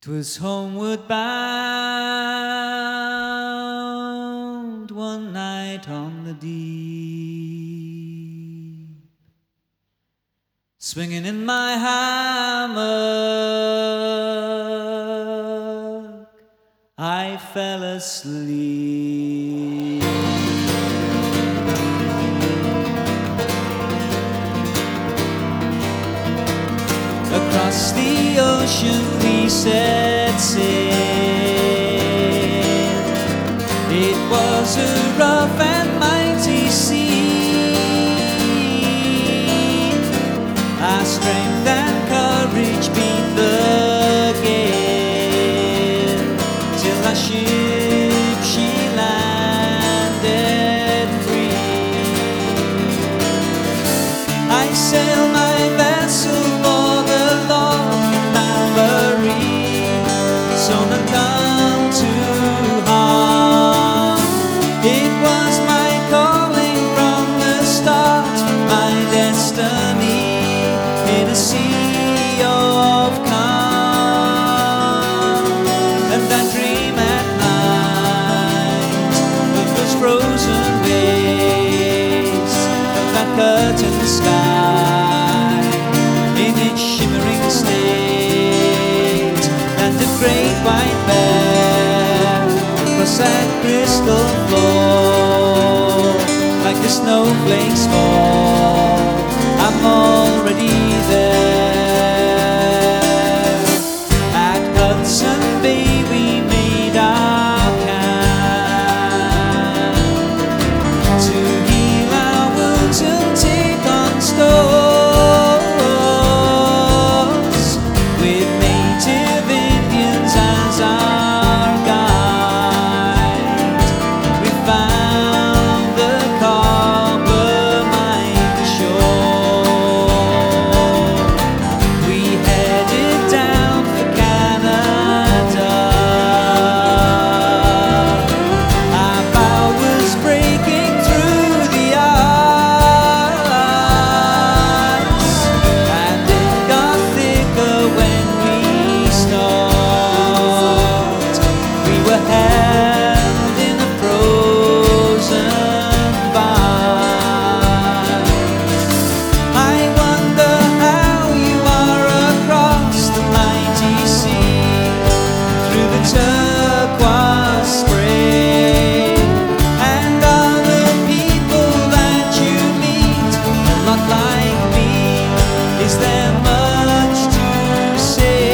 'Twas homeward bound one night on the deep, swinging in my hammock, I fell asleep. Across the ocean we set sail. It was a rough and mighty sea. Our strength and courage beat the gale, till our ship she landed free. I sailed my vessel for the lofty Mount Marie, so not come to harm. It was my calling from the start, my destiny in a sea of calm. And I dream at night of those frozen waves, of that curtain sky in its shimmering state, and the great white bear across that crystal floor, like the snowflakes fall. I'm already there. At Hudson Bay we made our camp, to heal our wounds and take on stores, with native Indians as our guide. We found the Coppermine shore. We headed down for Canada. Our bow was breaking through the ice, and it got thicker when we stopped. We were held in a frozen vine. I wonder how you are across the mighty sea, through the turquoise spray. And are the people that you meet a lot like me? Is there much to say?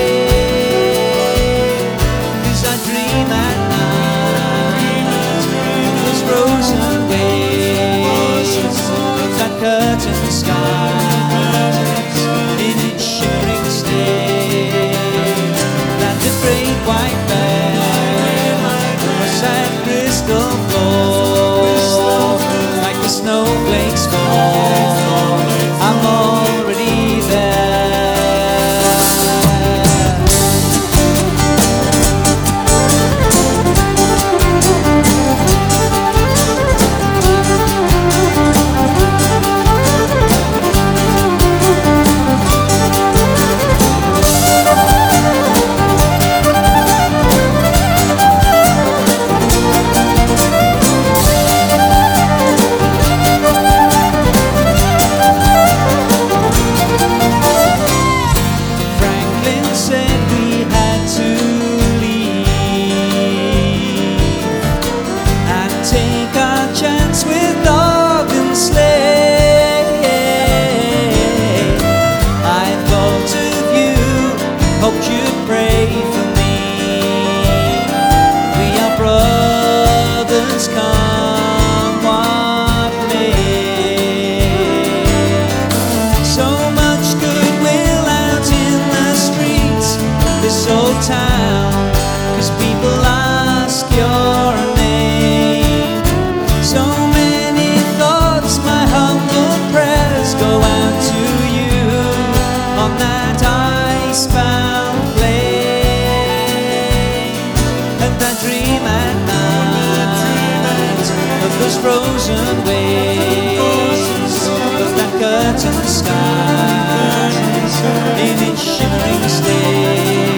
'Cause I dream at night of those frozen waves, of that curtain sky in its shimmering state, and the great white bear across that crystal floor, like the snowflakes fall. I'm already there. Franklin said we had to leave and take our chance with dog and sleigh. I thought of you, hoped you'd pray for me. We are brothers, come what may. So much goodwill out in the streets of this old town, 'cause people ask your name. So many thoughts, my humble prayers go out to you on that icebound plane. And I dream at night of those frozen waves, of that curtain sky in its shimmering state.